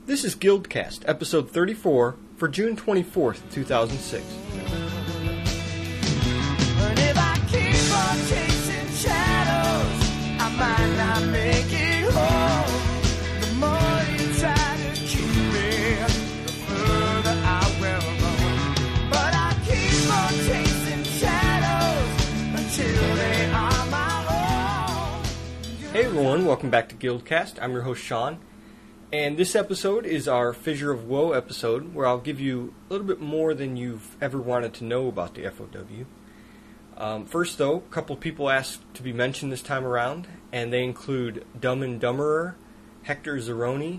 This is Guildcast, episode 34, for June 24th, 2006. And if I keep on chasing shadows, I might not make it home. The more you try to keep me, the further I will roam. But I keep on chasing shadows until they are my own. Hey everyone, welcome back to Guildcast. I'm your host Sean, and this episode is our Fissure of Woe episode, where I'll give you a little bit more than you've ever wanted to know about the FOW. First, though, a couple people asked to be mentioned this time around, and they include Dumb and Dumberer, Hector Zeroni,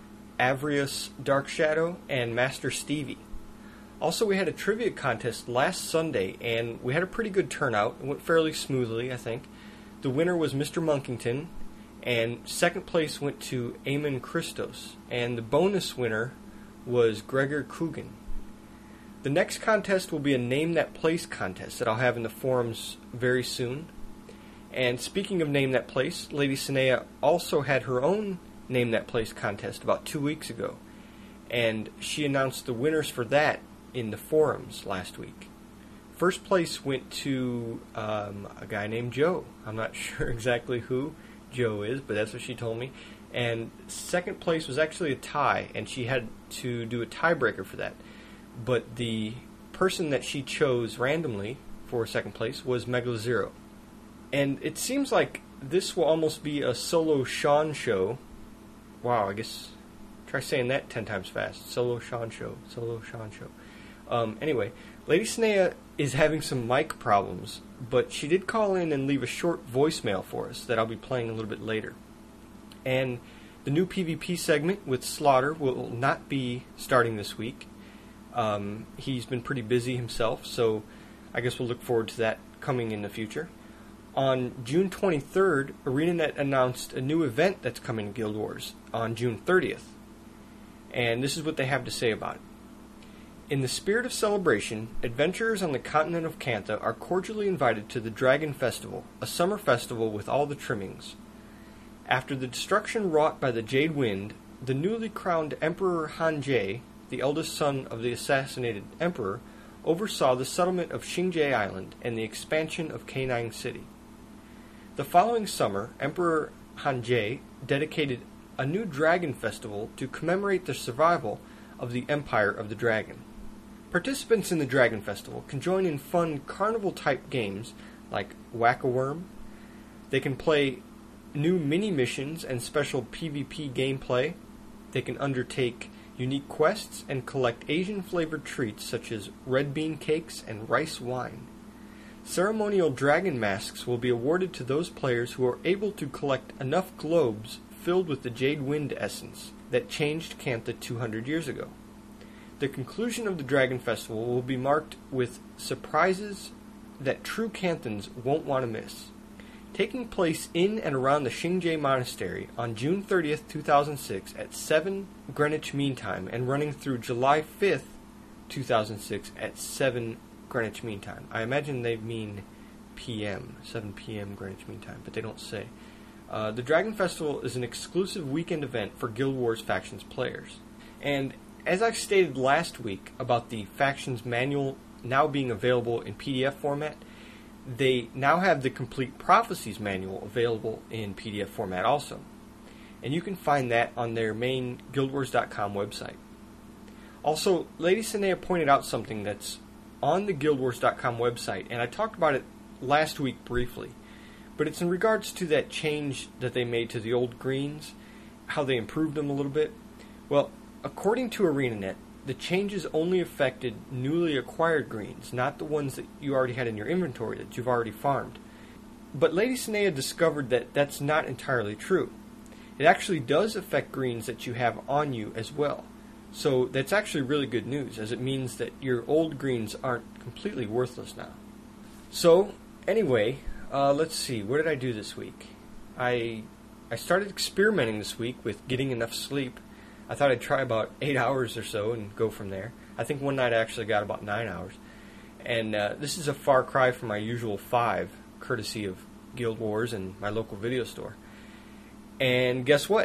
Avrius Darkshadow, and Master Stevie. Also, we had a trivia contest last Sunday, and we had a pretty good turnout. It went fairly smoothly, I think. The winner was Mr. Monkington, and second place went to Eamon Christos, and the bonus winner was Gregor Coogan. The next contest will be a Name That Place contest that I'll have in the forums very soon. And speaking of Name That Place, Lady Sinea also had her own Name That Place contest about 2 weeks ago, and she announced the winners for that in the forums last week. First place went to a guy named Joe. I'm not sure exactly who Joe is, but that's what she told me. And second place was actually a tie, and she had to do a tiebreaker for that. But the person that she chose randomly for second place was Megalozero. And it seems like this will almost be a solo Sean show. Wow, I guess try saying that 10 times fast. Solo Sean show. Solo Sean show. Anyway, Lady Sinea is having some mic problems, but she did call in and leave a short voicemail for us that I'll be playing a little bit later. And the new PvP segment with Slaughter will not be starting this week. He's been pretty busy himself, so I guess we'll look forward to that coming in the future. On June 23rd, ArenaNet announced a new event that's coming to Guild Wars on June 30th. And this is what they have to say about it. In the spirit of celebration, adventurers on the continent of Cantha are cordially invited to the Dragon Festival, a summer festival with all the trimmings. After the destruction wrought by the Jade Wind, the newly crowned Emperor Hanjie, the eldest son of the assassinated emperor, oversaw the settlement of Xingjie Island and the expansion of Canine City. The following summer, Emperor Hanjie dedicated a new dragon festival to commemorate the survival of the Empire of the Dragon. Participants in the Dragon Festival can join in fun carnival-type games like Whack-A-Worm. They can play new mini-missions and special PvP gameplay. They can undertake unique quests and collect Asian-flavored treats such as red bean cakes and rice wine. Ceremonial dragon masks will be awarded to those players who are able to collect enough globes filled with the Jade Wind essence that changed Cantha 200 years ago. The conclusion of the Dragon Festival will be marked with surprises that true Canthans won't want to miss. Taking place in and around the Xingjie Monastery on June 30th, 2006 at 7 Greenwich Mean Time and running through July 5th, 2006 at 7 Greenwich Mean Time. I imagine they mean PM, 7 p.m. Greenwich Mean Time, but they don't say. The Dragon Festival is an exclusive weekend event for Guild Wars Factions players. And as I stated last week about the Factions Manual now being available in PDF format, they now have the Complete Prophecies Manual available in PDF format also. And you can find that on their main GuildWars.com website. Also, Lady Sinea pointed out something that's on the GuildWars.com website, and I talked about it last week briefly, but it's in regards to that change that they made to the old greens, how they improved them a little bit. Well, according to ArenaNet, the changes only affected newly acquired greens, not the ones that you already had in your inventory that you've already farmed. But Lady Sinea discovered that that's not entirely true. It actually does affect greens that you have on you as well. So that's actually really good news, as it means that your old greens aren't completely worthless now. So, anyway, let's see, what did I do this week? I started experimenting this week with getting enough sleep. I thought I'd try about 8 hours or so and go from there. I think one night I actually got about 9 hours. And this is a far cry from my usual 5, courtesy of Guild Wars and my local video store. And guess what?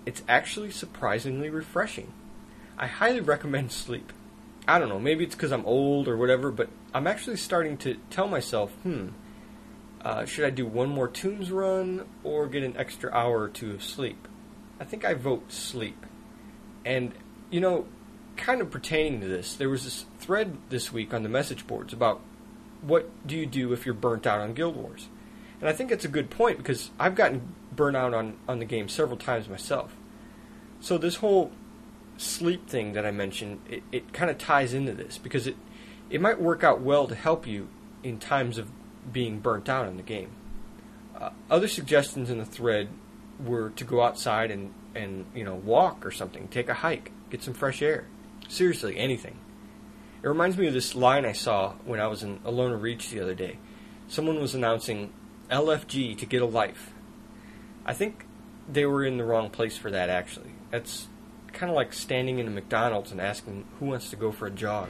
it's actually surprisingly refreshing. I highly recommend sleep. I don't know, maybe it's because I'm old or whatever, but I'm actually starting to tell myself, should I do one more Tombs run or get an extra hour or two of sleep? I think I vote sleep. And, kind of pertaining to this, there was this thread this week on the message boards about what do you do if you're burnt out on Guild Wars. And I think it's a good point because I've gotten burnt out on the game several times myself. So this whole sleep thing that I mentioned, it kind of ties into this because it might work out well to help you in times of being burnt out in the game. Other suggestions in the thread were to go outside and walk or something, take a hike, get some fresh air. Seriously, anything. It reminds me of this line I saw when I was in Alona Reach the other day. Someone was announcing LFG to get a life. I think they were in the wrong place for that, actually. That's kind of like standing in a McDonald's and asking who wants to go for a jog.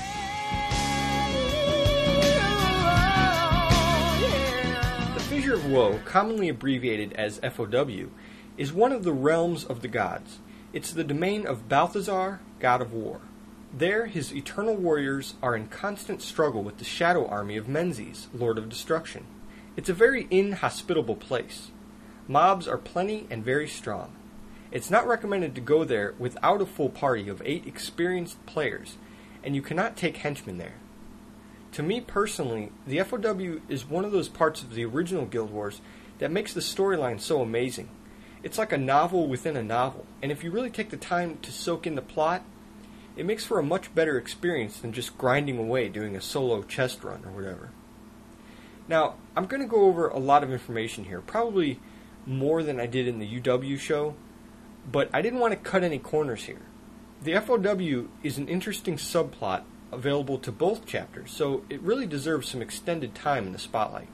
The Fissure of Woe, commonly abbreviated as FOW, is one of the realms of the gods. It's the domain of Balthazar, god of war. There, his eternal warriors are in constant struggle with the shadow army of Menzies, lord of destruction. It's a very inhospitable place. Mobs are plenty and very strong. It's not recommended to go there without a full party of 8 experienced players, and you cannot take henchmen there. To me personally, the FOW is one of those parts of the original Guild Wars that makes the storyline so amazing. It's like a novel within a novel, and if you really take the time to soak in the plot, it makes for a much better experience than just grinding away doing a solo chest run or whatever. Now, I'm going to go over a lot of information here, probably more than I did in the UW show, but I didn't want to cut any corners here. The FOW is an interesting subplot available to both chapters, so it really deserves some extended time in the spotlight.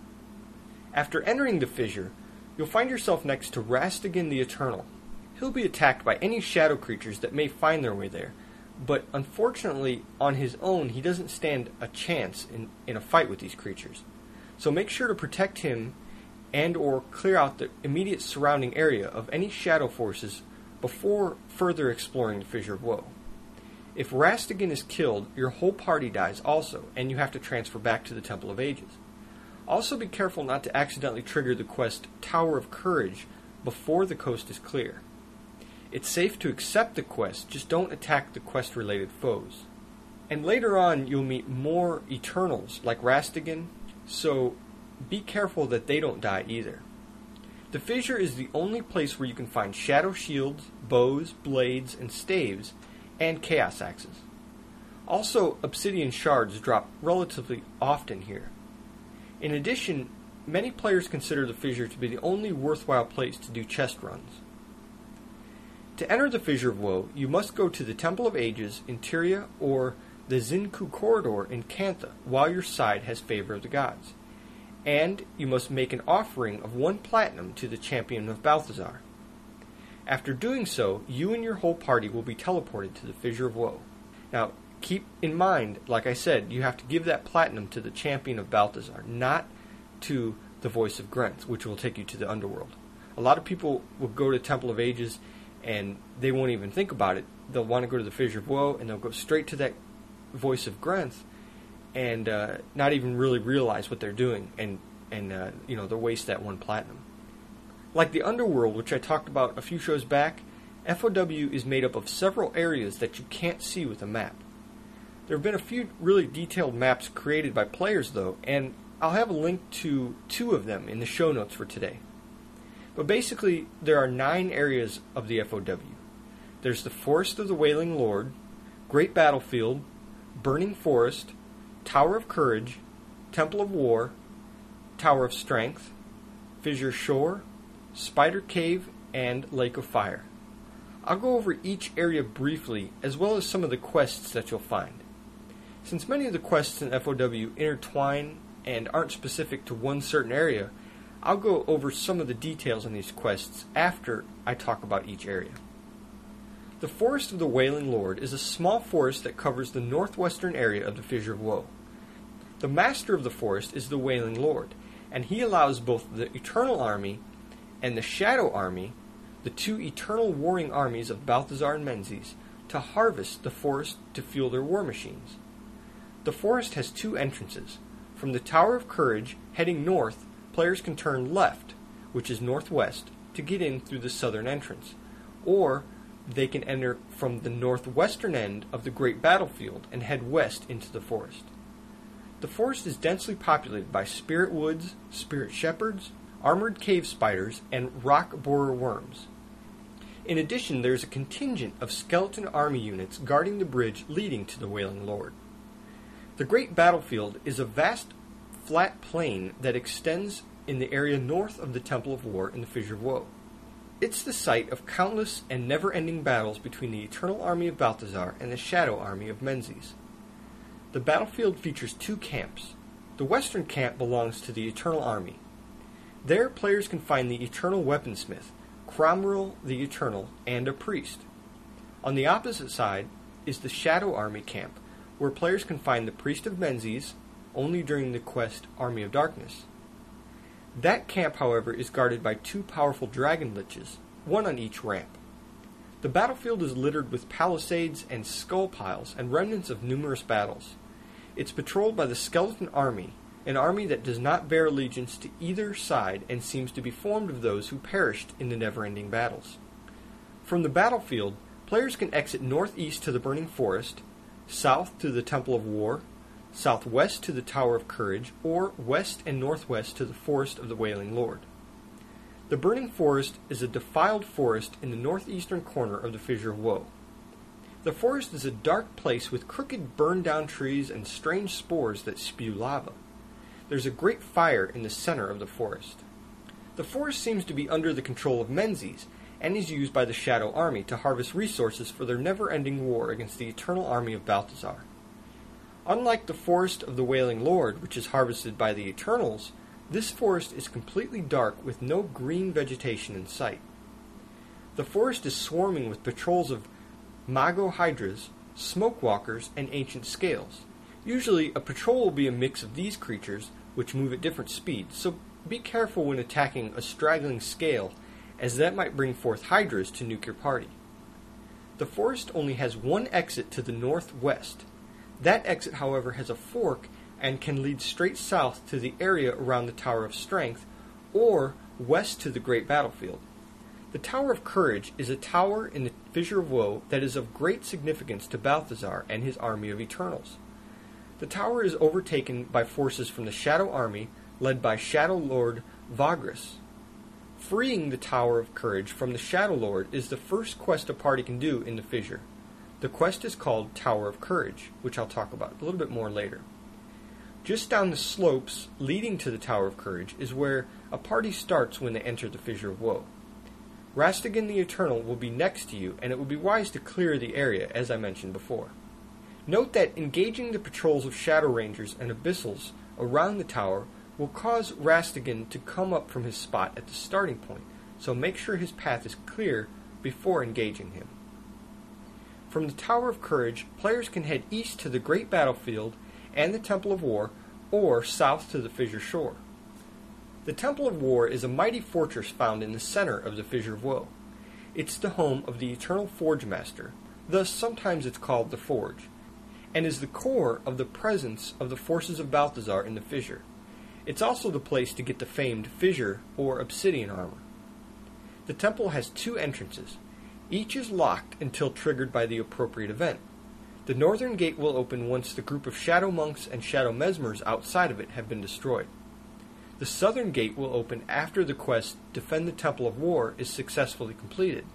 After entering the fissure, you'll find yourself next to Rastigin the Eternal. He'll be attacked by any shadow creatures that may find their way there, but unfortunately, on his own, he doesn't stand a chance in a fight with these creatures. So make sure to protect him and or clear out the immediate surrounding area of any shadow forces before further exploring the Fissure of Woe. If Rastigin is killed, your whole party dies also, and you have to transfer back to the Temple of Ages. Also be careful not to accidentally trigger the quest Tower of Courage before the coast is clear. It's safe to accept the quest, just don't attack the quest-related foes. And later on, you'll meet more Eternals like Rastigin, so be careful that they don't die either. The Fissure is the only place where you can find shadow shields, bows, blades, and staves, and chaos axes. Also, obsidian shards drop relatively often here. In addition, many players consider the Fissure to be the only worthwhile place to do chest runs. To enter the Fissure of Woe, you must go to the Temple of Ages in Tyria or the Xincu Corridor in Cantha while your side has favor of the gods. And you must make an offering of 1 platinum to the champion of Balthazar. After doing so, you and your whole party will be teleported to the Fissure of Woe. Now, keep in mind, like I said, you have to give that platinum to the champion of Balthazar, not to the Voice of Grenth, which will take you to the underworld. A lot of people will go to Temple of Ages and they won't even think about it. They'll want to go to the Fissure of Woe and they'll go straight to that Voice of Grenth and not even really realize what they're doing and they'll waste that 1 platinum. Like the underworld, which I talked about a few shows back, FOW is made up of several areas that you can't see with a map. There have been a few really detailed maps created by players, though, and I'll have a link to 2 of them in the show notes for today. But basically, there are 9 areas of the FOW. There's the Forest of the Wailing Lord, Great Battlefield, Burning Forest, Tower of Courage, Temple of War, Tower of Strength, Fissure Shore, Spider Cave, and Lake of Fire. I'll go over each area briefly, as well as some of the quests that you'll find. Since many of the quests in FOW intertwine and aren't specific to one certain area, I'll go over some of the details on these quests after I talk about each area. The Forest of the Wailing Lord is a small forest that covers the northwestern area of the Fissure of Woe. The master of the forest is the Wailing Lord, and he allows both the Eternal Army and the Shadow Army the two eternal warring armies of Balthazar and Menzies, to harvest the forest to fuel their war machines. The forest has two entrances. From the Tower of Courage, heading north, players can turn left, which is northwest, to get in through the southern entrance, or they can enter from the northwestern end of the great battlefield and head west into the forest. The forest is densely populated by spirit woods, spirit shepherds, armored cave spiders, and rock borer worms. In addition, there is a contingent of skeleton army units guarding the bridge leading to the Wailing Lord. The great battlefield is a vast flat plain that extends in the area north of the Temple of War in the Fissure of Woe. It's the site of countless and never-ending battles between the Eternal Army of Balthazar and the Shadow Army of Menzies. The battlefield features two camps. The western camp belongs to the Eternal Army. There, players can find the Eternal Weaponsmith, Cromwell the Eternal, and a priest. On the opposite side is the Shadow Army camp, where players can find the Priest of Menzies, only during the quest Army of Darkness. That camp, however, is guarded by two powerful dragon liches, one on each ramp. The battlefield is littered with palisades and skull piles and remnants of numerous battles. It's patrolled by the Skeleton Army, an army that does not bear allegiance to either side and seems to be formed of those who perished in the never-ending battles. From the battlefield, players can exit northeast to the Burning Forest, south to the Temple of War, southwest to the Tower of Courage, or west and northwest to the Forest of the Wailing Lord. The Burning Forest is a defiled forest in the northeastern corner of the Fissure of Woe. The forest is a dark place with crooked burned-down trees and strange spores that spew lava. There's a great fire in the center of the forest. The forest seems to be under the control of Menzies, and is used by the Shadow Army to harvest resources for their never-ending war against the Eternal Army of Balthazar. Unlike the Forest of the Wailing Lord, which is harvested by the Eternals, this forest is completely dark with no green vegetation in sight. The forest is swarming with patrols of Mago Hydras, Smokewalkers, and Ancient Scales. Usually, a patrol will be a mix of these creatures, which move at different speeds, so be careful when attacking a straggling scale, as that might bring forth Hydras to nuke your party. The forest only has one exit to the northwest. That exit, however, has a fork and can lead straight south to the area around the Tower of Strength, or west to the Great Battlefield. The Tower of Courage is a tower in the Fissure of Woe that is of great significance to Balthazar and his army of Eternals. The tower is overtaken by forces from the Shadow Army, led by Shadow Lord Vagris. Freeing the Tower of Courage from the Shadow Lord is the first quest a party can do in the Fissure. The quest is called Tower of Courage, which I'll talk about a little bit more later. Just down the slopes leading to the Tower of Courage is where a party starts when they enter the Fissure of Woe. Rastigan the Eternal will be next to you, and it would be wise to clear the area, as I mentioned before. Note that engaging the patrols of Shadow Rangers and Abyssals around the tower will cause Rastigan to come up from his spot at the starting point, so make sure his path is clear before engaging him. From the Tower of Courage, players can head east to the Great Battlefield and the Temple of War, or south to the Fissure Shore. The Temple of War is a mighty fortress found in the center of the Fissure of Woe. It's the home of the Eternal Forge Master, thus sometimes it's called the Forge, and is the core of the presence of the forces of Balthazar in the Fissure. It's also the place to get the famed Fissure or Obsidian armor. The temple has two entrances. Each is locked until triggered by the appropriate event. The northern gate will open once the group of Shadow Monks and Shadow Mesmers outside of it have been destroyed. The southern gate will open after the quest Defend the Temple of War is successfully completed.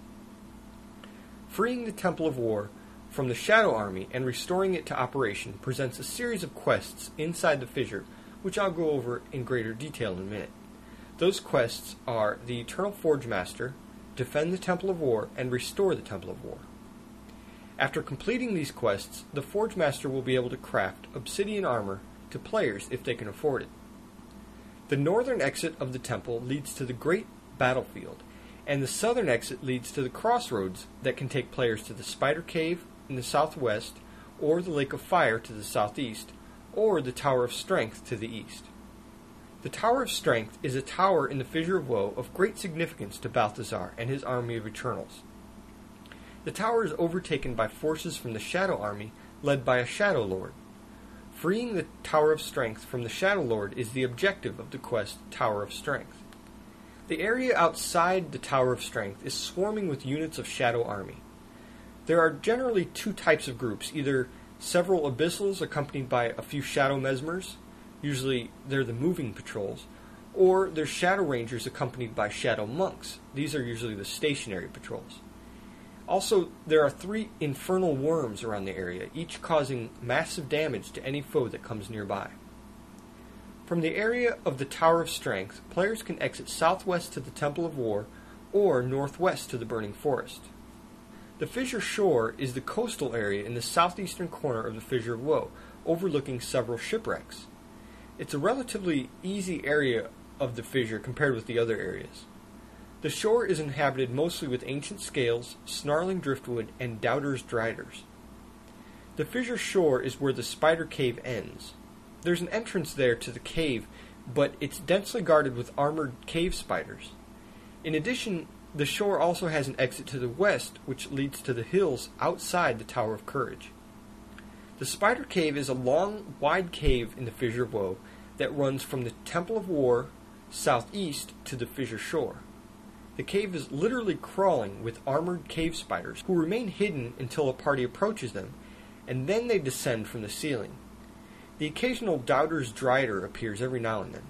Freeing the Temple of War from the Shadow Army and restoring it to operation presents a series of quests inside the Fissure, which I'll go over in greater detail in a minute. Those quests are the Eternal Forge Master, Defend the Temple of War, and Restore the Temple of War. After completing these quests, the Forge Master will be able to craft obsidian armor to players if they can afford it. The northern exit of the temple leads to the Great Battlefield, and the southern exit leads to the crossroads that can take players to the Spider Cave in the southwest, or the Lake of Fire to the southeast, or the Tower of Strength to the east. The Tower of Strength is a tower in the Fissure of Woe of great significance to Balthazar and his army of Eternals. The tower is overtaken by forces from the Shadow Army led by a Shadow Lord. Freeing the Tower of Strength from the Shadow Lord is the objective of the quest Tower of Strength. The area outside the Tower of Strength is swarming with units of Shadow Army. There are generally two types of groups, either several Abyssals accompanied by a few Shadow Mesmers, usually they're the moving patrols, or there's Shadow Rangers accompanied by Shadow Monks. These are usually the stationary patrols. Also, there are 3 Infernal Worms around the area, each causing massive damage to any foe that comes nearby. From the area of the Tower of Strength, players can exit southwest to the Temple of War, or northwest to the Burning Forest. The Fissure Shore is the coastal area in the southeastern corner of the Fissure of Woe, overlooking several shipwrecks. It's a relatively easy area of the fissure compared with the other areas. The shore is inhabited mostly with ancient scales, snarling driftwood, and doubters driders. The Fissure Shore is where the Spider Cave ends. There's an entrance there to the cave, but it's densely guarded with armored cave spiders. In addition, the shore also has an exit to the west, which leads to the hills outside the Tower of Courage. The Spider Cave is a long, wide cave in the Fissure of Woe that runs from the Temple of War southeast to the Fissure Shore. The cave is literally crawling with armored cave spiders who remain hidden until a party approaches them, and then they descend from the ceiling. The occasional Doubter's Drider appears every now and then.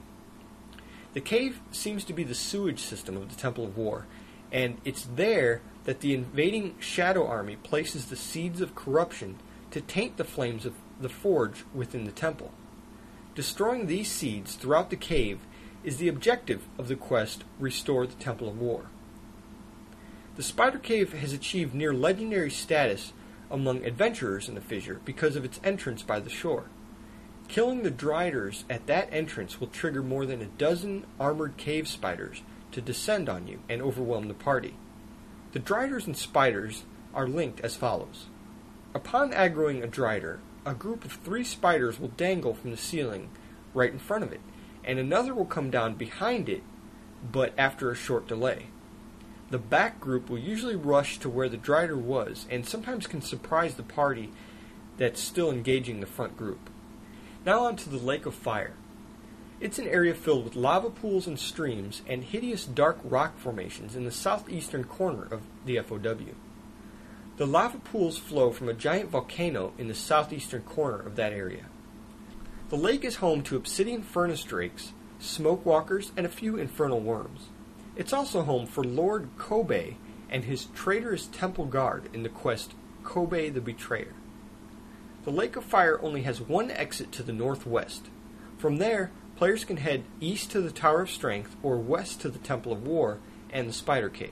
The cave seems to be the sewage system of the Temple of War, and it's there that the invading Shadow Army places the seeds of corruption to taint the flames of the forge within the temple. Destroying these seeds throughout the cave is the objective of the quest Restore the Temple of War. The Spider Cave has achieved near legendary status among adventurers in the fissure because of its entrance by the shore. Killing the Driders at that entrance will trigger more than a dozen armored cave spiders to descend on you and overwhelm the party. The Driders and spiders are linked as follows. Upon aggroing a Drider, a group of 3 spiders will dangle from the ceiling right in front of it, and another will come down behind it, but after a short delay. The back group will usually rush to where the Drider was, and sometimes can surprise the party that's still engaging the front group. Now on to the Lake of Fire. It's an area filled with lava pools and streams and hideous dark rock formations in the southeastern corner of the FOW. The lava pools flow from a giant volcano in the southeastern corner of that area. The lake is home to obsidian furnace drakes, smoke walkers, and a few infernal worms. It's also home for Lord Kobe and his traitorous temple guard in the quest Kobe the Betrayer. The Lake of Fire only has one exit to the northwest. From there, players can head east to the Tower of Strength or west to the Temple of War and the Spider Cave.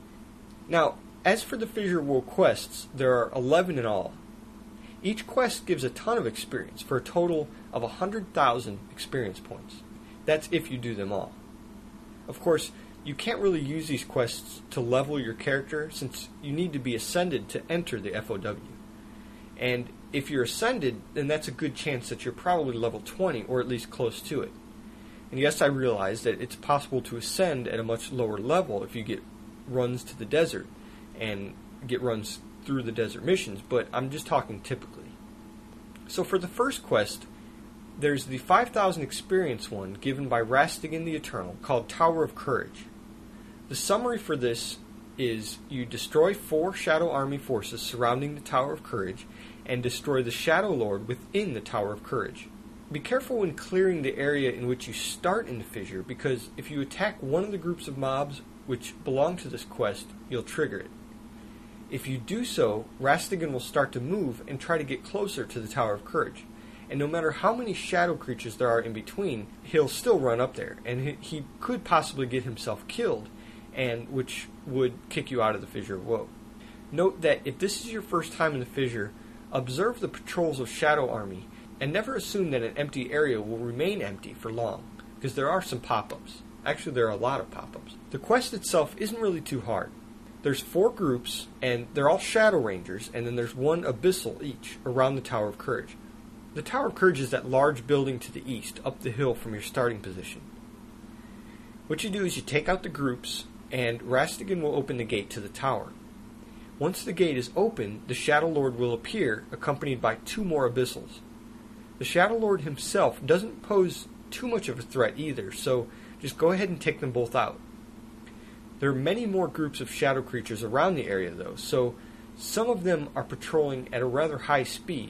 Now, as for the Fissure of Woe quests, there are 11 in all. Each quest gives a ton of experience for a total of 100,000 experience points. That's if you do them all. Of course, you can't really use these quests to level your character since you need to be ascended to enter the FOW. And if you're ascended, then that's a good chance that you're probably level 20 or at least close to it. And yes, I realize that it's possible to ascend at a much lower level if you get runs to the desert and get runs through the desert missions, but I'm just talking typically. So for the first quest, there's the 5,000 experience one given by Rastigan the Eternal called Tower of Courage. The summary for this is you destroy 4 Shadow Army forces surrounding the Tower of Courage and destroy the Shadow Lord within the Tower of Courage. Be careful when clearing the area in which you start in the fissure, because if you attack one of the groups of mobs which belong to this quest, you'll trigger it. If you do so, Rastigan will start to move and try to get closer to the Tower of Courage. And no matter how many shadow creatures there are in between, he'll still run up there, and he could possibly get himself killed, and which would kick you out of the Fissure of Woe. Note that if this is your first time in the fissure, observe the patrols of Shadow Army, and never assume that an empty area will remain empty for long, because there are some pop-ups. Actually, there are a lot of pop-ups. The quest itself isn't really too hard. There's 4 groups, and they're all Shadow Rangers, and then there's 1 Abyssal each around the Tower of Courage. The Tower of Courage is that large building to the east, up the hill from your starting position. What you do is you take out the groups, and Rastighan will open the gate to the tower. Once the gate is open, the Shadow Lord will appear, accompanied by 2 more Abyssals. The Shadow Lord himself doesn't pose too much of a threat either, so just go ahead and take them both out. There are many more groups of shadow creatures around the area though, so some of them are patrolling at a rather high speed,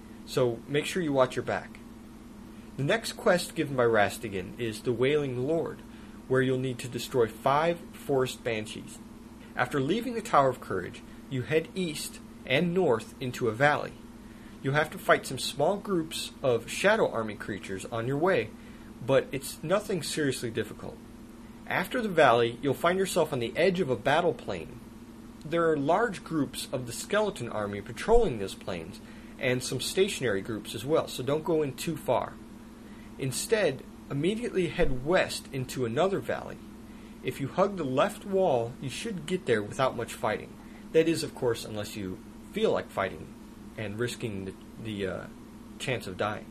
so make sure you watch your back. The next quest given by Rastighan is the Wailing Lord, where you'll need to destroy 5 forest banshees. After leaving the Tower of Courage, you head east and north into a valley. You'll have to fight some small groups of Shadow Army creatures on your way, but it's nothing seriously difficult. After the valley, you'll find yourself on the edge of a battle plain. There are large groups of the Skeleton Army patrolling these plains, and some stationary groups as well, so don't go in too far. Instead, immediately head west into another valley. If you hug the left wall, you should get there without much fighting. That is, of course, unless you feel like fighting and risking the chance of dying.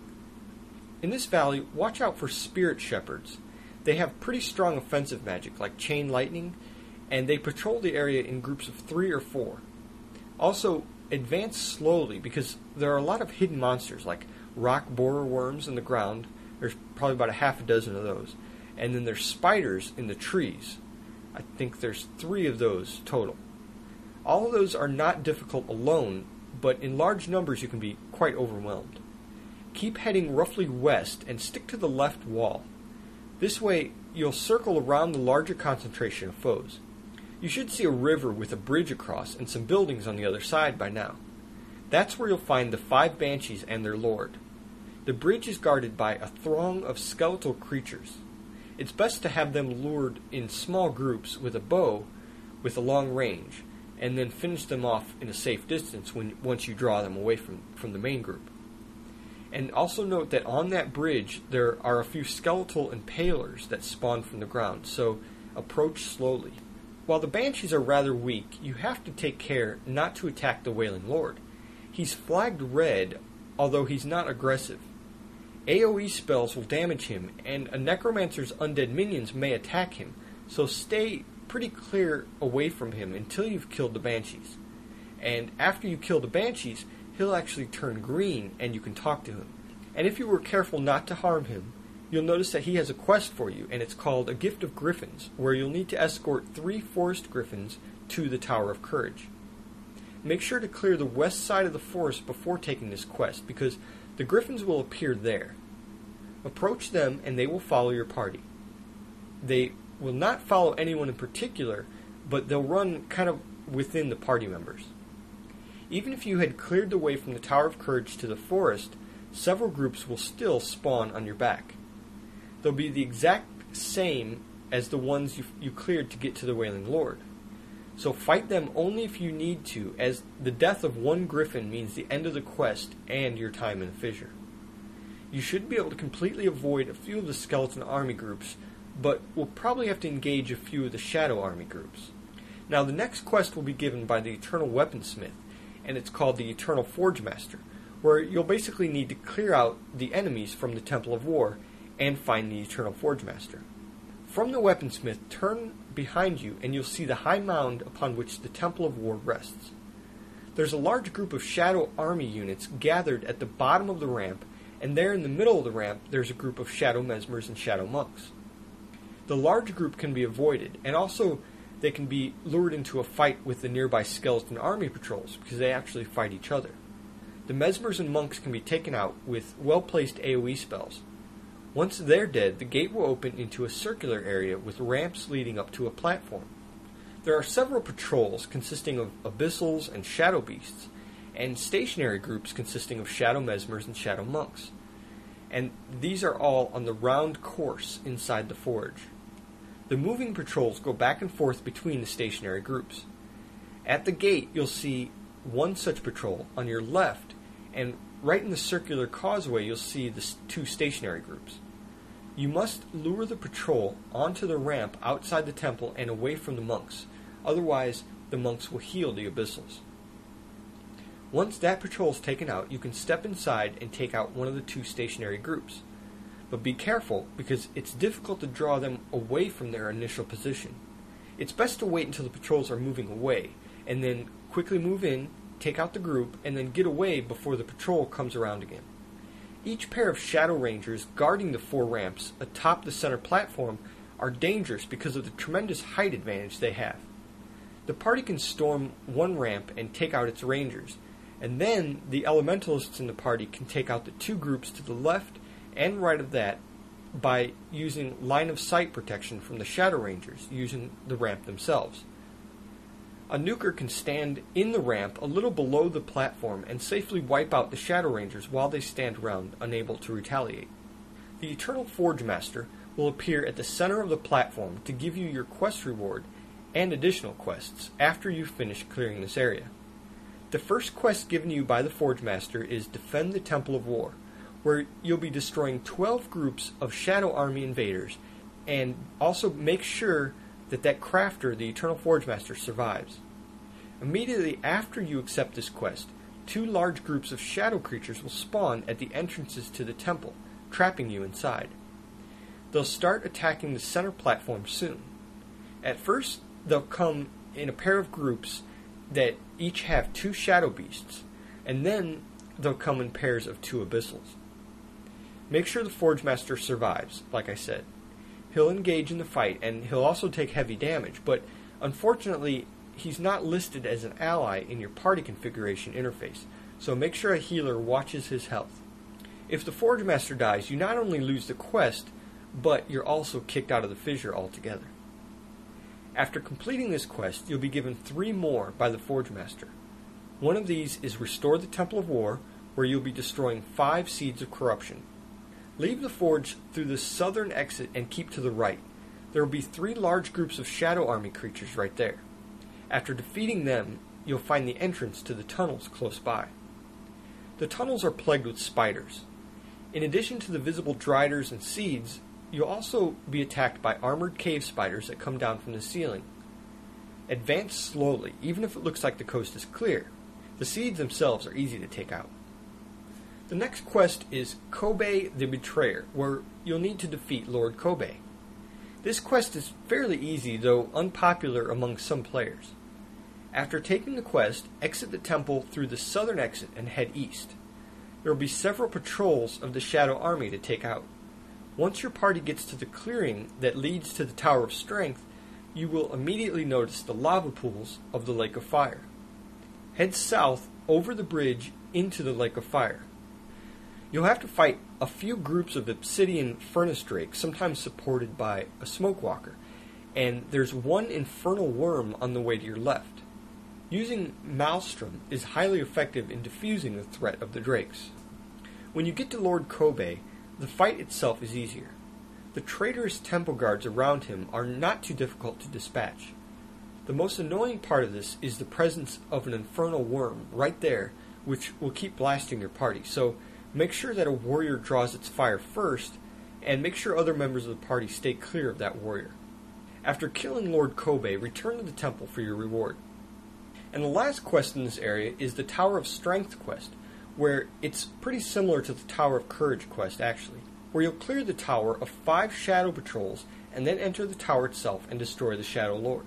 In this valley, watch out for Spirit Shepherds. They have pretty strong offensive magic, like Chain Lightning, and they patrol the area in groups of 3 or 4. Also, advance slowly, because there are a lot of hidden monsters, like rock borer worms in the ground. There's probably about a half a dozen of those. And then there's spiders in the trees. I think there's 3 of those total. All of those are not difficult alone, but in large numbers you can be quite overwhelmed. Keep heading roughly west and stick to the left wall. This way, you'll circle around the larger concentration of foes. You should see a river with a bridge across and some buildings on the other side by now. That's where you'll find the 5 banshees and their lord. The bridge is guarded by a throng of skeletal creatures. It's best to have them lured in small groups with a bow with a long range, and then finish them off in a safe distance once you draw them away from the main group. And also note that on that bridge there are a few skeletal impalers that spawn from the ground, so approach slowly. While the banshees are rather weak, you have to take care not to attack the Wailing Lord. He's flagged red, although he's not aggressive. AoE spells will damage him, and a necromancer's undead minions may attack him, so stay pretty clear away from him until you've killed the banshees. And after you kill the banshees, he'll actually turn green and you can talk to him. And if you were careful not to harm him, you'll notice that he has a quest for you, and it's called A Gift of Griffins, where you'll need to escort 3 forest griffins to the Tower of Courage. Make sure to clear the west side of the forest before taking this quest, because the griffins will appear there. Approach them and they will follow your party. They will not follow anyone in particular, but they'll run kind of within the party members. Even if you had cleared the way from the Tower of Courage to the forest, several groups will still spawn on your back. They'll be the exact same as the ones you cleared to get to the Wailing Lord. So fight them only if you need to, as the death of 1 griffin means the end of the quest and your time in the fissure. You should be able to completely avoid a few of the Skeleton Army groups, but we'll probably have to engage a few of the Shadow Army groups. Now the next quest will be given by the Eternal Weaponsmith, and it's called the Eternal Forgemaster, where you'll basically need to clear out the enemies from the Temple of War and find the Eternal Forgemaster. From the Weaponsmith, turn behind you and you'll see the high mound upon which the Temple of War rests. There's a large group of Shadow Army units gathered at the bottom of the ramp, and there in the middle of the ramp there's a group of Shadow Mesmers and Shadow Monks. The large group can be avoided, and also they can be lured into a fight with the nearby Skeleton Army patrols, because they actually fight each other. The Mesmers and Monks can be taken out with well-placed AoE spells. Once they're dead, the gate will open into a circular area with ramps leading up to a platform. There are several patrols consisting of Abyssals and Shadow Beasts, and stationary groups consisting of Shadow Mesmers and Shadow Monks. And these are all on the round course inside the forge. The moving patrols go back and forth between the stationary groups. At the gate, you'll see 1 such patrol on your left, and right in the circular causeway, you'll see the 2 stationary groups. You must lure the patrol onto the ramp outside the temple and away from the monks. Otherwise, the monks will heal the Abyssals. Once that patrol is taken out, you can step inside and take out one of the two stationary groups. But be careful, because it's difficult to draw them away from their initial position. It's best to wait until the patrols are moving away, and then quickly move in, take out the group, and then get away before the patrol comes around again. Each pair of Shadow Rangers guarding the 4 ramps atop the center platform are dangerous because of the tremendous height advantage they have. The party can storm one ramp and take out its Rangers, and then the Elementalists in the party can take out the 2 groups to the left and right of that by using line-of-sight protection from the Shadow Rangers using the ramp themselves. A nuker can stand in the ramp a little below the platform and safely wipe out the Shadow Rangers while they stand around, unable to retaliate. The Eternal Forge Master will appear at the center of the platform to give you your quest reward and additional quests after you finish clearing this area. The first quest given you by the Forge Master is Defend the Temple of War, where you'll be destroying 12 groups of Shadow Army invaders, and also make sure that crafter, the Eternal Forge Master, survives. Immediately after you accept this quest, 2 large groups of shadow creatures will spawn at the entrances to the temple, trapping you inside. They'll start attacking the center platform soon. At first, they'll come in a pair of groups that each have 2 shadow beasts, and then they'll come in pairs of 2 abyssals. Make sure the Forge Master survives, like I said. He'll engage in the fight, and he'll also take heavy damage, but unfortunately, he's not listed as an ally in your party configuration interface, so make sure a healer watches his health. If the Forge Master dies, you not only lose the quest, but you're also kicked out of the fissure altogether. After completing this quest, you'll be given 3 more by the Forge Master. One of these is Restore the Temple of War, where you'll be destroying 5 seeds of corruption. Leave the forge through the southern exit and keep to the right. There will be 3 large groups of Shadow Army creatures right there. After defeating them, you'll find the entrance to the tunnels close by. The tunnels are plagued with spiders. In addition to the visible driders and seeds, you'll also be attacked by armored cave spiders that come down from the ceiling. Advance slowly, even if it looks like the coast is clear. The seeds themselves are easy to take out. The next quest is Kobe the Betrayer, where you'll need to defeat Lord Kobe. This quest is fairly easy, though unpopular among some players. After taking the quest, exit the temple through the southern exit and head east. There will be several patrols of the Shadow Army to take out. Once your party gets to the clearing that leads to the Tower of Strength, you will immediately notice the lava pools of the Lake of Fire. Head south over the bridge into the Lake of Fire. You'll have to fight a few groups of obsidian furnace drakes, sometimes supported by a smoke walker, and there's one infernal worm on the way to your left. Using Maelstrom is highly effective in diffusing the threat of the drakes. When you get to Lord Kobe, the fight itself is easier. The traitorous temple guards around him are not too difficult to dispatch. The most annoying part of this is the presence of an infernal worm right there, which will keep blasting your party, so make sure that a warrior draws its fire first, and make sure other members of the party stay clear of that warrior. After killing Lord Kobe, return to the temple for your reward. And the last quest in this area is the Tower of Strength quest, where it's pretty similar to the Tower of Courage quest, actually, where you'll clear the tower of 5 shadow patrols and then enter the tower itself and destroy the Shadow Lord.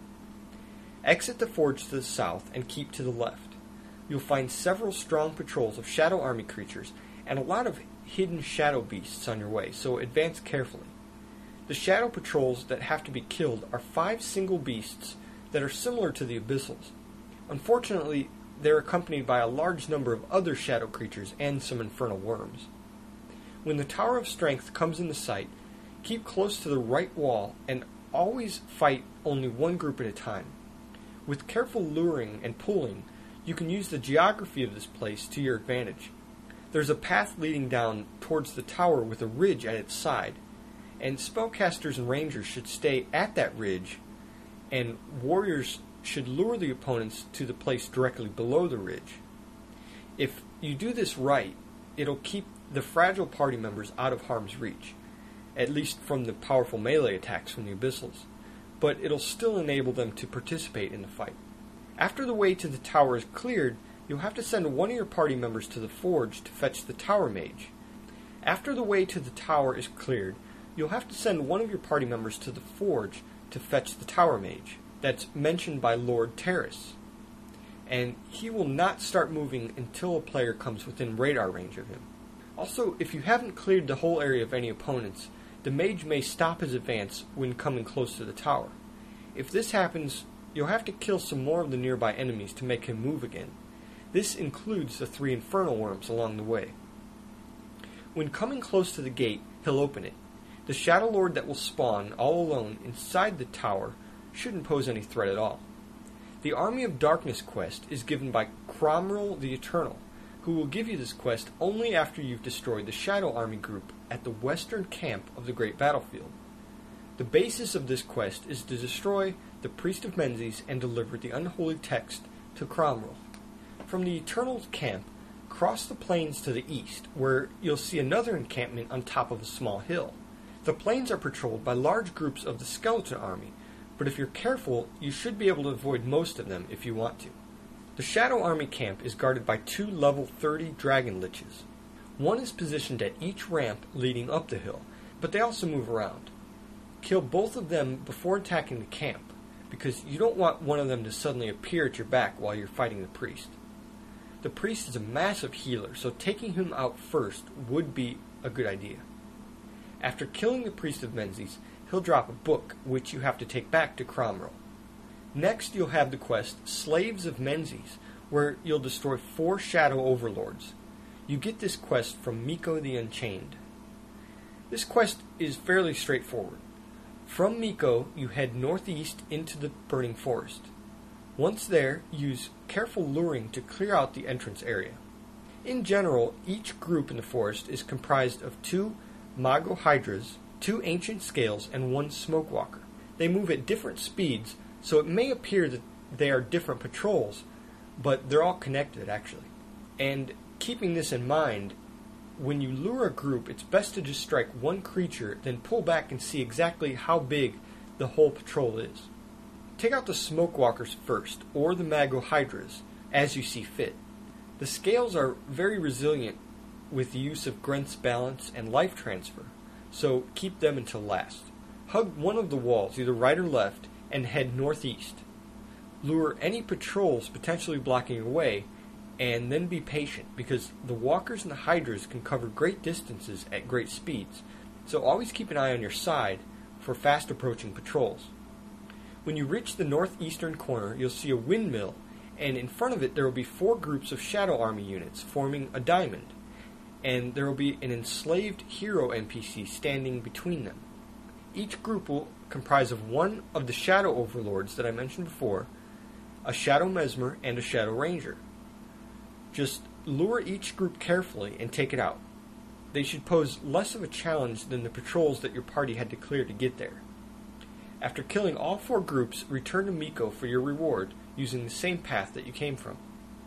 Exit the forge to the south and keep to the left. You'll find several strong patrols of Shadow Army creatures and a lot of hidden shadow beasts on your way, so advance carefully. The shadow patrols that have to be killed are 5 single beasts that are similar to the Abyssals. Unfortunately, they're accompanied by a large number of other shadow creatures and some infernal worms. When the Tower of Strength comes into sight, keep close to the right wall and always fight only one group at a time. With careful luring and pulling, you can use the geography of this place to your advantage. There's a path leading down towards the tower with a ridge at its side, and spellcasters and rangers should stay at that ridge, and warriors should lure the opponents to the place directly below the ridge. If you do this right, it'll keep the fragile party members out of harm's reach, at least from the powerful melee attacks from the Abyssals, but it'll still enable them to participate in the fight. After the way to the tower is cleared, you'll have to send one of your party members to the forge to fetch the Tower Mage. After the way to the tower is cleared, you'll have to send one of your party members to the forge to fetch the Tower Mage. That's mentioned by Lord Terrace. And he will not start moving until a player comes within radar range of him. Also, if you haven't cleared the whole area of any opponents, the mage may stop his advance when coming close to the tower. If this happens, you'll have to kill some more of the nearby enemies to make him move again. This includes the 3 infernal worms along the way. When coming close to the gate, he'll open it. The Shadow Lord that will spawn all alone inside the tower shouldn't pose any threat at all. The Army of Darkness quest is given by Cromrel the Eternal, who will give you this quest only after you've destroyed the Shadow Army group at the western camp of the Great Battlefield. The basis of this quest is to destroy the Priest of Menzies and deliver the unholy text to Cromrel. From the Eternal's camp, cross the plains to the east, where you'll see another encampment on top of a small hill. The plains are patrolled by large groups of the Skeleton Army, but if you're careful, you should be able to avoid most of them if you want to. The Shadow Army camp is guarded by 2 level 30 Dragon Liches. One is positioned at each ramp leading up the hill, but they also move around. Kill both of them before attacking the camp, because you don't want one of them to suddenly appear at your back while you're fighting the priest. The priest is a massive healer, so taking him out first would be a good idea. After killing the Priest of Menzies, he'll drop a book, which you have to take back to Cromrel. Next, you'll have the quest Slaves of Menzies, where you'll destroy 4 Shadow Overlords. You get this quest from Miko the Unchained. This quest is fairly straightforward. From Miko, you head northeast into the Burning Forest. Once there, use careful luring to clear out the entrance area. In general, each group in the forest is comprised of 2 Mago Hydras, 2 Ancient Scales, and 1 Smokewalker. They move at different speeds, so it may appear that they are different patrols, but they're all connected, actually. And keeping this in mind, when you lure a group, it's best to just strike one creature, then pull back and see exactly how big the whole patrol is. Take out the Smokewalkers first, or the Mago Hydras, as you see fit. The Scales are very resilient with the use of Grent's Balance and Life Transfer, so keep them until last. Hug one of the walls, either right or left, and head northeast. Lure any patrols potentially blocking your way, and then be patient, because the walkers and the hydras can cover great distances at great speeds, so always keep an eye on your side for fast approaching patrols. When you reach the northeastern corner, you'll see a windmill, and in front of it there will be 4 groups of Shadow Army units forming a diamond, and there will be an enslaved hero NPC standing between them. Each group will comprise of one of the Shadow Overlords that I mentioned before, a Shadow Mesmer, and a Shadow Ranger. Just lure each group carefully and take it out. They should pose less of a challenge than the patrols that your party had to clear to get there. After killing all 4 groups, return to Miko for your reward using the same path that you came from.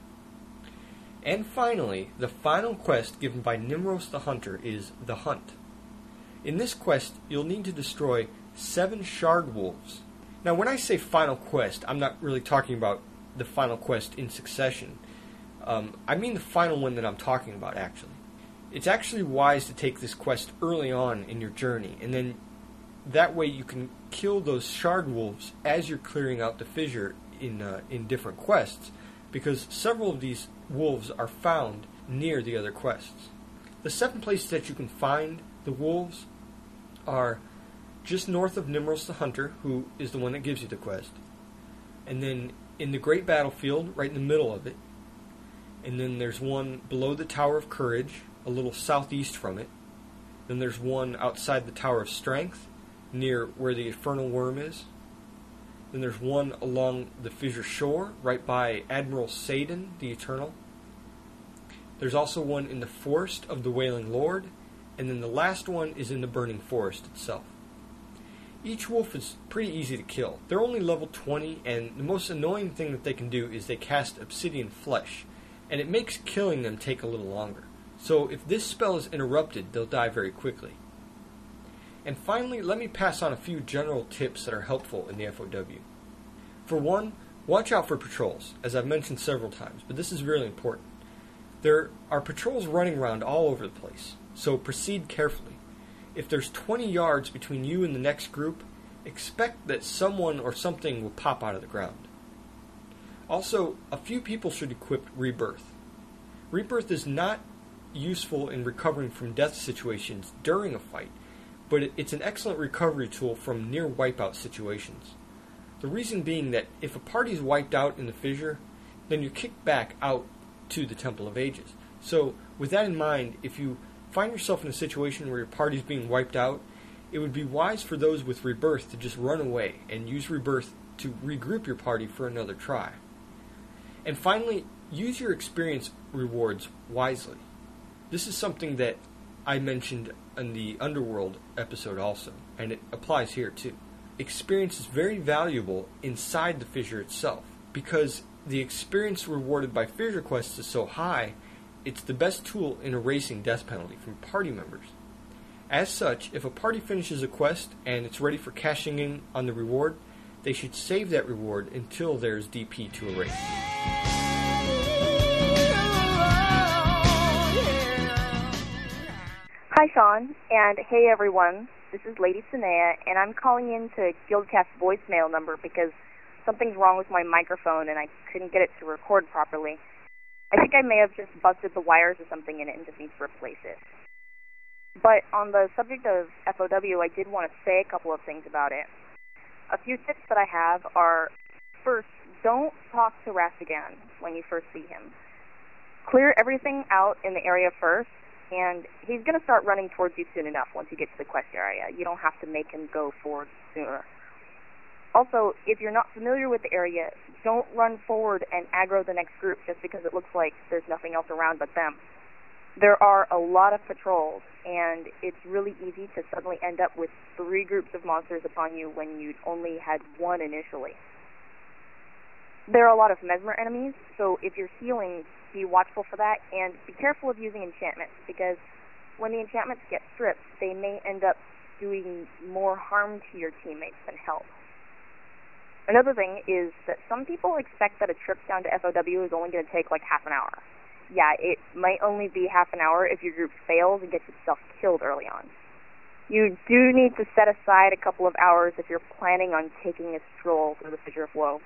And finally, the final quest given by Nimros the Hunter is The Hunt. In this quest, you'll need to destroy 7 Shard Wolves. Now, when I say final quest, I'm not really talking about the final quest in succession. I mean the final one that I'm talking about, actually. It's actually wise to take this quest early on in your journey, and then that way you can kill those Shard Wolves as you're clearing out the fissure in different quests, because several of these wolves are found near the other quests. The 7 places that you can find the wolves are just north of Nimros the Hunter, who is the one that gives you the quest, and then in the Great Battlefield, right in the middle of it, and then there's one below the Tower of Courage, a little southeast from it, then there's one outside the Tower of Strength, near where the Infernal Worm is, then there's one along the Fissure Shore, right by Admiral Saidan the Eternal. There's also one in the Forest of the Wailing Lord, and then the last one is in the Burning Forest itself. Each wolf is pretty easy to kill. They're only level 20, and the most annoying thing that they can do is they cast Obsidian Flesh, and it makes killing them take a little longer. So if this spell is interrupted, they'll die very quickly. And finally, let me pass on a few general tips that are helpful in the FOW. For one, Watch out for patrols, as I've mentioned several times, but this is really important. There are patrols running around all over the place, so proceed carefully. If there's 20 yards between you and the next group, expect that someone or something will pop out of the ground. Also, a few people should equip Rebirth. Rebirth is not useful in recovering from death situations during a fight, but it's an excellent recovery tool from near wipeout situations. The reason being that if a party is wiped out in the fissure, then you're kicked back out to the Temple of Ages. So, with that in mind, if you find yourself in a situation where your party is being wiped out, it would be wise for those with Rebirth to just run away and use Rebirth to regroup your party for another try. And finally, use your experience rewards wisely. This is something that I mentioned in the Underworld episode also, and it applies here too. Experience is very valuable inside the fissure itself, because the experience rewarded by fissure quests is so high, it's the best tool in erasing death penalty from party members. As such, if a party finishes a quest and it's ready for cashing in on the reward, they should save that reward until there's DP to erase. Hi, Sean, and hey, everyone. This is Lady Sinea, and I'm calling in to Guildcast's voicemail number because something's wrong with my microphone and I couldn't get it to record properly. I think I may have just busted the wires or something in it and just need to replace it. But on the subject of FOW, I did want to say a couple of things about it. A few tips that I have are, first, don't talk to Ratigan when you first see him. Clear everything out in the area first, and he's going to start running towards you soon enough once you get to the quest area. You don't have to make him go forward sooner. Also, if you're not familiar with the area, don't run forward and aggro the next group just because it looks like there's nothing else around but them. There are a lot of patrols, and it's really easy to suddenly end up with 3 groups of monsters upon you when you'd only had 1 initially. There are a lot of mesmer enemies, so if you're healing, be watchful for that, and be careful of using enchantments, because when the enchantments get stripped, they may end up doing more harm to your teammates than help. Another thing is that some people expect that a trip down to FOW is only going to take like half an hour. Yeah, it might only be half an hour if your group fails and gets itself killed early on. You do need to set aside a couple of hours if you're planning on taking a stroll through the Fissure of Woe.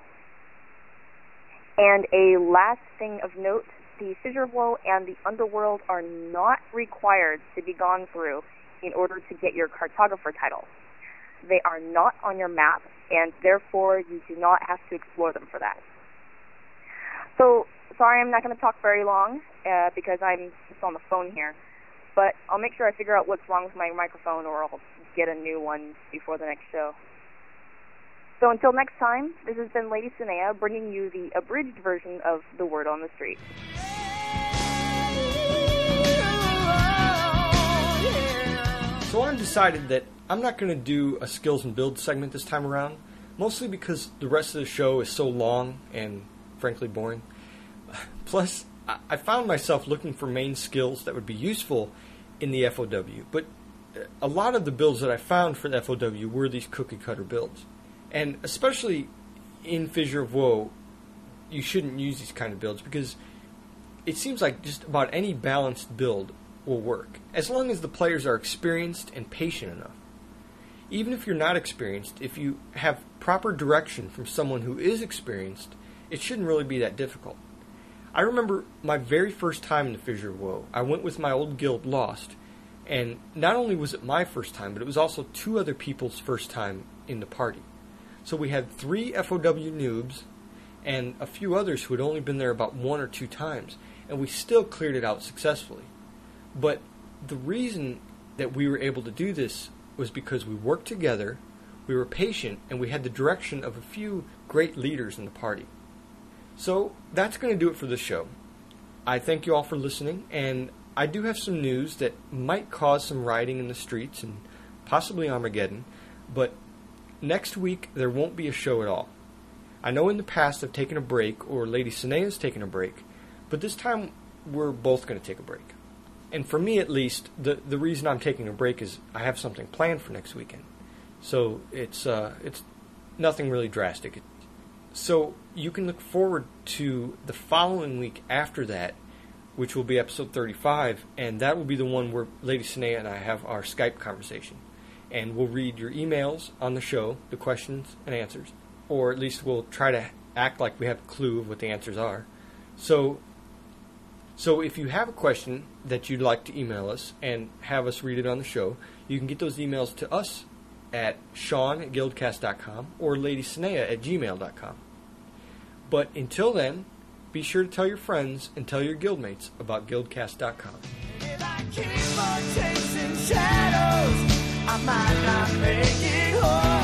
And a last thing of note, the Fissure of Woe and the Underworld are not required to be gone through in order to get your cartographer title. They are not on your map, and therefore you do not have to explore them for that. So, sorry I'm not going to talk very long, because I'm just on the phone here, but I'll make sure I figure out what's wrong with my microphone, or I'll get a new one before the next show. So until next time, this has been Lady Sinea bringing you the abridged version of The Word on the Street. So I've decided that I'm not going to do a skills and builds segment this time around, mostly because the rest of the show is so long and frankly boring. Plus, I found myself looking for main skills that would be useful in the FOW, but a lot of the builds that I found for the FOW were these cookie-cutter builds. And especially in Fissure of Woe, you shouldn't use these kind of builds because it seems like just about any balanced build will work, as long as the players are experienced and patient enough. Even if you're not experienced, if you have proper direction from someone who is experienced, it shouldn't really be that difficult. I remember my very first time in the Fissure of Woe, I went with my old guild Lost, and not only was it my first time, but it was also 2 other people's first time in the party. So we had 3 FOW noobs and a few others who had only been there about 1 or 2 times, and we still cleared it out successfully. But the reason that we were able to do this was because we worked together, we were patient, and we had the direction of a few great leaders in the party. So that's going to do it for this show. I thank you all for listening, and I do have some news that might cause some rioting in the streets and possibly Armageddon, but next week there won't be a show at all. I know in the past I've taken a break, or Lady Sinea's taken a break, but this time we're both going to take a break. And for me at least, the reason I'm taking a break is I have something planned for next weekend. So it's nothing really drastic. So you can look forward to the following week after that, which will be episode 35, and that will be the one where Lady Sinea and I have our Skype conversation. And we'll read your emails on the show, the questions and answers, or at least we'll try to act like we have a clue of what the answers are. So if you have a question that you'd like to email us and have us read it on the show, you can get those emails to us at Sean@guildcast.com or LadySinea@gmail.com. But until then, be sure to tell your friends and tell your guildmates about Guildcast.com. If I keep on chasing shadows, I might not make it home.